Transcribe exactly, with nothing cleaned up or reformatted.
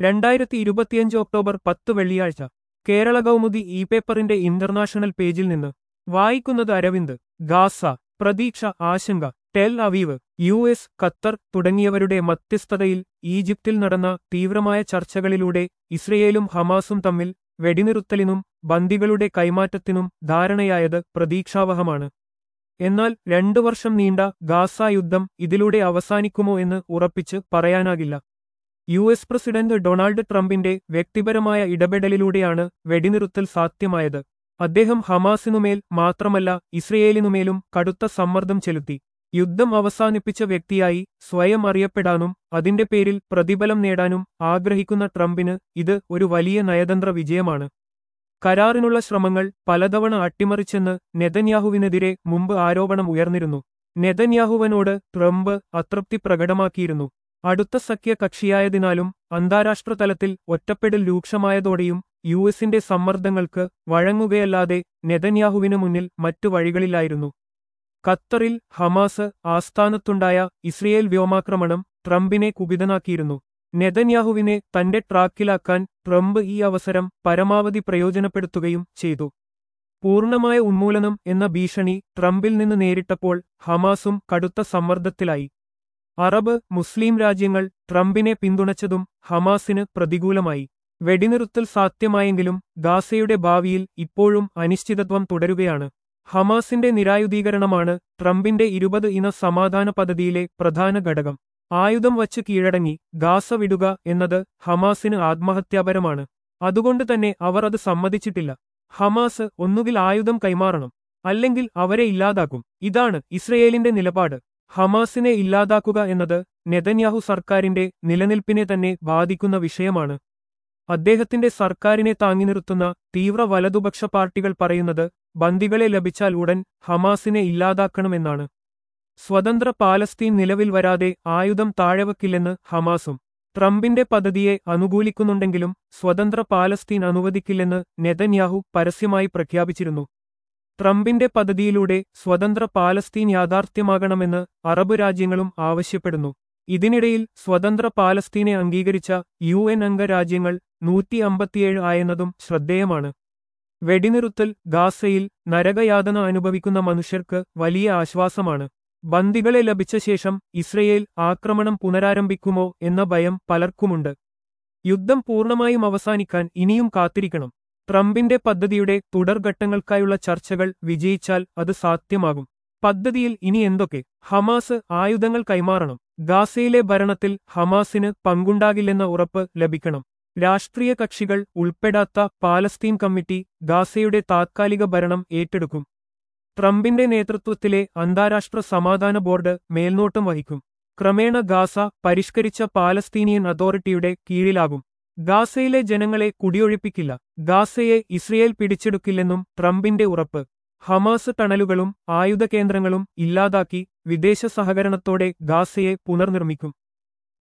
രണ്ടായിരത്തി ഇരുപത്തിയഞ്ച് ഒക്ടോബർ പത്ത് വെള്ളിയാഴ്ച കേരള കൗമുദി ഇ പേപ്പറിന്റെ ഇന്റർനാഷണൽ പേജിൽ നിന്ന് വായിക്കുന്നത് അരവിന്ദ്. ഗാസ പ്രതീക്ഷ ആശങ്ക. Tel Aviv. U S, Qatar തുടങ്ങിയവരുടെ മധ്യസ്ഥതയിൽ ഈജിപ്തിൽ നടന്ന തീവ്രമായ ചർച്ചകളിലൂടെ ഇസ്രയേലും ഹമാസും തമ്മിൽ വെടിനിറുത്തലിനും ബന്ദികളുടെ കൈമാറ്റത്തിനും ധാരണയായത് പ്രതീക്ഷാവഹമാണ്. എന്നാൽ രണ്ടു വർഷം നീണ്ട ഗാസ യുദ്ധം ഇതിലൂടെ അവസാനിക്കുമോ എന്ന് ഉറപ്പിച്ച് പറയാനാകില്ല. യു എസ് പ്രസിഡന്റ് ഡൊണാൾഡ് ട്രംപിന്റെ വ്യക്തിപരമായ ഇടപെടലിലൂടെയാണ് വെടിനിറുത്തൽ സാധ്യമായത്. അദ്ദേഹം ഹമാസിനുമേൽ മാത്രമല്ല ഇസ്രയേലിനുമേലും കടുത്ത സമ്മർദ്ദം ചെലുത്തി. യുദ്ധം അവസാനിപ്പിച്ച വ്യക്തിയായി സ്വയം അറിയപ്പെടാനും അതിന്റെ പേരിൽ പ്രതിഫലം നേടാനും ആഗ്രഹിക്കുന്ന ട്രംപിന് ഇത് ഒരു വലിയ നയതന്ത്ര വിജയമാണ്. കരാറിനുള്ള ശ്രമങ്ങൾ പലതവണ അട്ടിമറിച്ചെന്ന് നെതന്യാഹുവിനെതിരെ മുമ്പ് ആരോപണം ഉയർന്നിരുന്നു. നെതന്യാഹുവിനോട് ട്രംപ് അതൃപ്തി പ്രകടമാക്കിയിരുന്നു. അടുത്ത സഖ്യ കക്ഷിയായതിനാലും അന്താരാഷ്ട്ര തലത്തിൽ ഒറ്റപ്പെടൽ രൂക്ഷമായതോടെയും യു എസിന്റെ സമ്മർദ്ദങ്ങൾക്ക് വഴങ്ങുകയല്ലാതെ നെതന്യാഹുവിനു മുന്നിൽ മറ്റു വഴികളില്ലായിരുന്നു. ഖത്തറിൽ ഹമാസ് ആസ്ഥാനത്തുണ്ടായ ഇസ്രയേൽ വ്യോമാക്രമണം ട്രംപിനെ കുപിതനാക്കിയിരുന്നു. നെതന്യാഹുവിനെ തന്റെ ട്രാക്കിലാക്കാൻ ട്രംപ് ഈ അവസരം പരമാവധി പ്രയോജനപ്പെടുത്തുകയും ചെയ്തു. പൂർണ്ണമായ ഉന്മൂലനം എന്ന ഭീഷണി ട്രംപിൽ നിന്ന് നേരിട്ടപ്പോൾ ഹമാസും കടുത്ത സമ്മർദ്ദത്തിലായി. അറബ്, മുസ്ലിം രാജ്യങ്ങൾ ട്രംപിനെ പിന്തുണച്ചതും ഹമാസിന് പ്രതികൂലമായി. വെടിനിറുത്തൽ സാധ്യമായെങ്കിലും ഗാസയുടെ ഭാവിയിൽ ഇപ്പോഴും അനിശ്ചിതത്വം തുടരുകയാണ്. ഹമാസിന്റെ നിരായുധീകരണമാണ് ട്രംപിന്റെ ഇരുപത് ഇന സമാധാന പദ്ധതിയിലെ പ്രധാന ഘടകം. ആയുധം വച്ച് കീഴടങ്ങി ഗാസ വിടുക എന്നത് ഹമാസിന് ആത്മഹത്യാപരമാണ്. അതുകൊണ്ട് തന്നെ അവർ അത് സമ്മതിച്ചിട്ടില്ല. ഹമാസ് ഒന്നുകിൽ ആയുധം കൈമാറണം, അല്ലെങ്കിൽ അവരെ ഇല്ലാതാക്കും. ഇതാണ് ഇസ്രയേലിന്റെ നിലപാട്. ഹമാസിനെ ഇല്ലാതാക്കുക എന്നത് നെതന്യാഹു സർക്കാരിന്റെ നിലനിൽപ്പിനെ തന്നെ ബാധിക്കുന്ന വിഷയമാണ്. അദ്ദേഹത്തിന്റെ സർക്കാരിനെ താങ്ങി നിർത്തുന്ന തീവ്ര വലതുപക്ഷ പാർട്ടികൾ പറയുന്നത് ബന്ദികളെ ലഭിച്ചാൽ ഉടൻ ഹമാസിനെ ഇല്ലാതാക്കണമെന്നാണ്. സ്വതന്ത്ര പാലസ്തീൻ നിലവിൽ വരാതെ ആയുധം താഴെവെക്കില്ലെന്ന് ഹമാസും. ട്രംപിന്റെ പദ്ധതിയെ അനുകൂലിക്കുന്നുണ്ടെങ്കിലും സ്വതന്ത്ര പാലസ്തീൻ അനുവദിക്കില്ലെന്ന് നെതന്യാഹു പരസ്യമായി പ്രഖ്യാപിച്ചിരുന്നു. ട്രംപിന്റെ പദ്ധതിയിലൂടെ സ്വതന്ത്ര പാലസ്തീൻ യാഥാർത്ഥ്യമാകണമെന്ന് അറബ് രാജ്യങ്ങളും ആവശ്യപ്പെടുന്നു. ഇതിനിടയിൽ സ്വതന്ത്ര പാലസ്തീനെ അംഗീകരിച്ച യു എൻ അംഗരാജ്യങ്ങൾ നൂറ്റി അമ്പത്തിയേഴ് ആയെന്നതും ശ്രദ്ധേയമാണ്. വെടിനിറുത്തൽ ഗാസയിൽ നരകയാതന അനുഭവിക്കുന്ന മനുഷ്യർക്ക് വലിയ ആശ്വാസമാണ്. ബന്ദികളെ ലഭിച്ച ശേഷം ഇസ്രയേൽ ആക്രമണം പുനരാരംഭിക്കുമോ എന്ന ഭയം പലർക്കുമുണ്ട്. യുദ്ധം പൂർണ്ണമായും അവസാനിക്കാൻ ഇനിയും കാത്തിരിക്കണം. ട്രംപിന്റെ പദ്ധതിയുടെ തുടർഘട്ടങ്ങൾക്കായുള്ള ചർച്ചകൾ വിജയിച്ചാൽ അത് സാധ്യമാകും. പദ്ധതിയിൽ ഇനി എന്തൊക്കെ? ഹമാസ് ആയുധങ്ങൾ കൈമാറണം. ഗാസയിലെ ഭരണത്തിൽ ഹമാസിന് പങ്കുണ്ടാകില്ലെന്ന ഉറപ്പ് ലഭിക്കണം. രാഷ്ട്രീയ കക്ഷികൾ ഉൾപ്പെടാത്ത പാലസ്തീൻ കമ്മിറ്റി ഗാസയുടെ താത്കാലിക ഭരണം ഏറ്റെടുക്കും. ട്രംപിന്റെ നേതൃത്വത്തിലെ അന്താരാഷ്ട്ര സമാധാന ബോർഡ് മേൽനോട്ടം വഹിക്കും. ക്രമേണ ഗാസ പരിഷ്കരിച്ച പാലസ്തീനിയൻ അതോറിറ്റിയുടെ കീഴിലാകും. ഗാസയിലെ ജനങ്ങളെ കുടിയൊഴിപ്പിക്കില്ല. ഗാസയെ ഇസ്രയേൽ പിടിച്ചെടുക്കില്ലെന്നും ട്രംപിന്റെ ഉറപ്പ്. ഹമാസ് ടണലുകളും ആയുധ കേന്ദ്രങ്ങളും ഇല്ലാതാക്കി വിദേശ സഹകരണത്തോടെ ഗാസയെ പുനർനിർമ്മിക്കും.